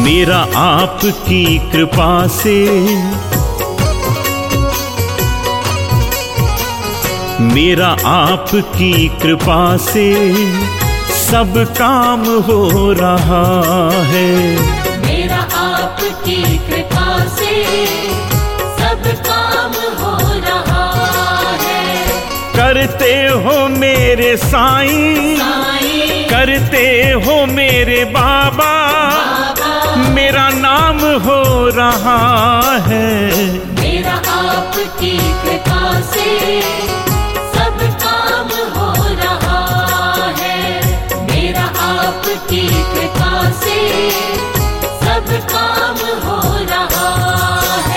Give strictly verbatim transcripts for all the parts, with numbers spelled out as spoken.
मेरा आपकी कृपा से, मेरा आपकी कृपा से सब काम हो रहा है। मेरा आपकी कृपा से सब काम हो रहा है। करते हो मेरे साईं, करते हो मेरे बाबा, मेरा नाम हो रहा है। मेरा आपकी कृपा से सब काम हो रहा है। मेरा आपकी कृपा से सब काम हो रहा है।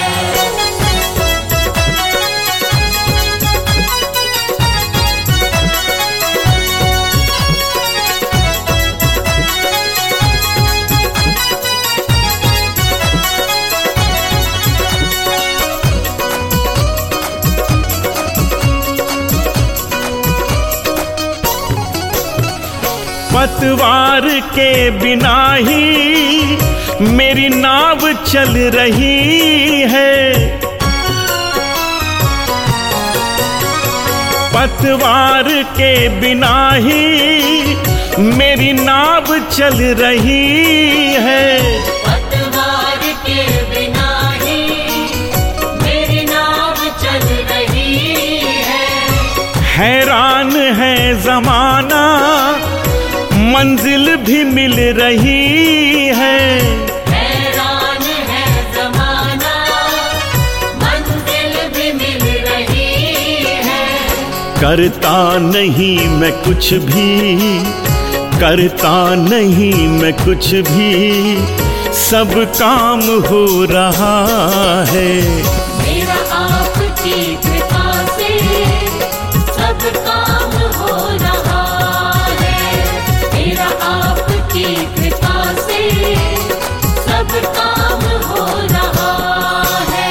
पतवार के बिना ही मेरी नाव चल रही है। पतवार के बिना ही मेरी नाव चल रही है। पतवार के बिना ही मेरी नाव चल रही है। हैरान है जमाना, मंजिल भी मिल रही है। हैरान है ज़माना, मंजिल भी मिल रही है। करता नहीं मैं कुछ भी, करता नहीं मैं कुछ भी, सब काम हो रहा है। मेरा आपकी कृपा से सब काम हो रहा है। मेरा आपकी कृपा से सब काम हो रहा है।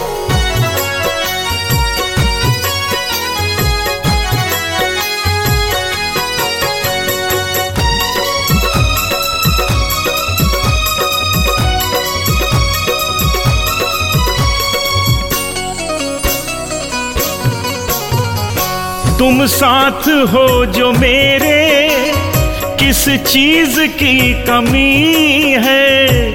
तुम साथ हो जो मेरे, किस चीज की कमी है।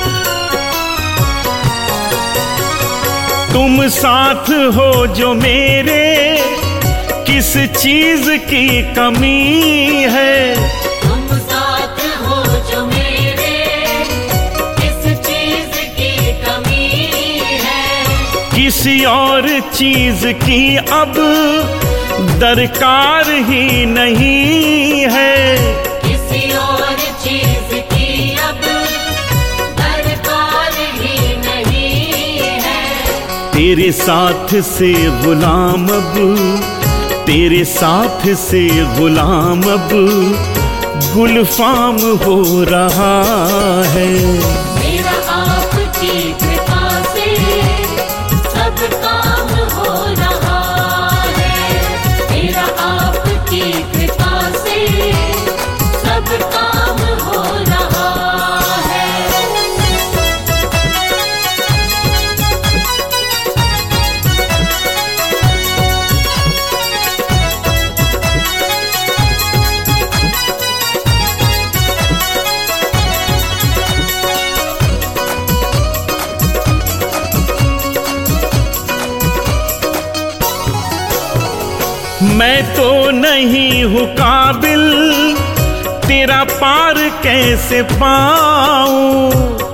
तुम साथ हो जो मेरे, किस चीज की कमी है। तुम साथ हो जो मेरे, किस चीज की कमी है। किसी और चीज की अब दरकार ही नहीं है। किसी और चीज की अब दरकार ही नहीं है। तेरे साथ से गुलाम अब, तेरे साथ से गुलाम अब गुलफाम हो रहा है। मेरा आपकी कृपा से सब काम हो रहा है। मेरा आपकी कृपा से सब काम हो रहा है। मैं तो नहीं हूँ काबिल, तेरा पार कैसे पाऊं।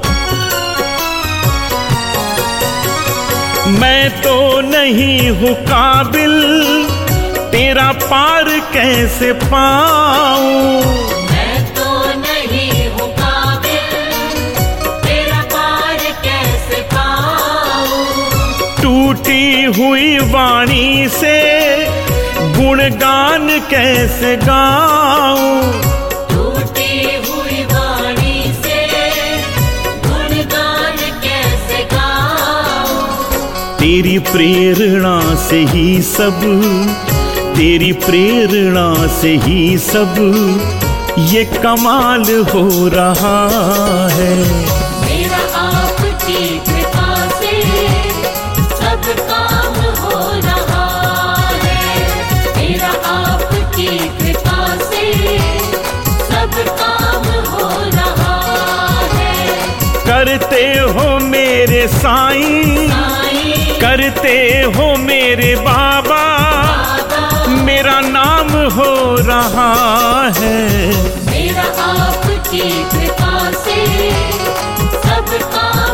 मैं तो नहीं हूँ काबिल, तेरा पार कैसे पाऊं। मैं तो नहीं हूँ काबिल, तेरा पार कैसे पाऊं। टूटी हुई वाणी से गुणगान कैसे गाऊं। टूटी हुई वाणी से गुणगान कैसे गाऊं। तेरी प्रेरणा से ही सब, तेरी प्रेरणा से ही सब ये कमाल हो रहा है। करते हो मेरे साईं, करते हो मेरे बाबा, मेरा नाम हो रहा है। मेरा आपकी कृपा से सबका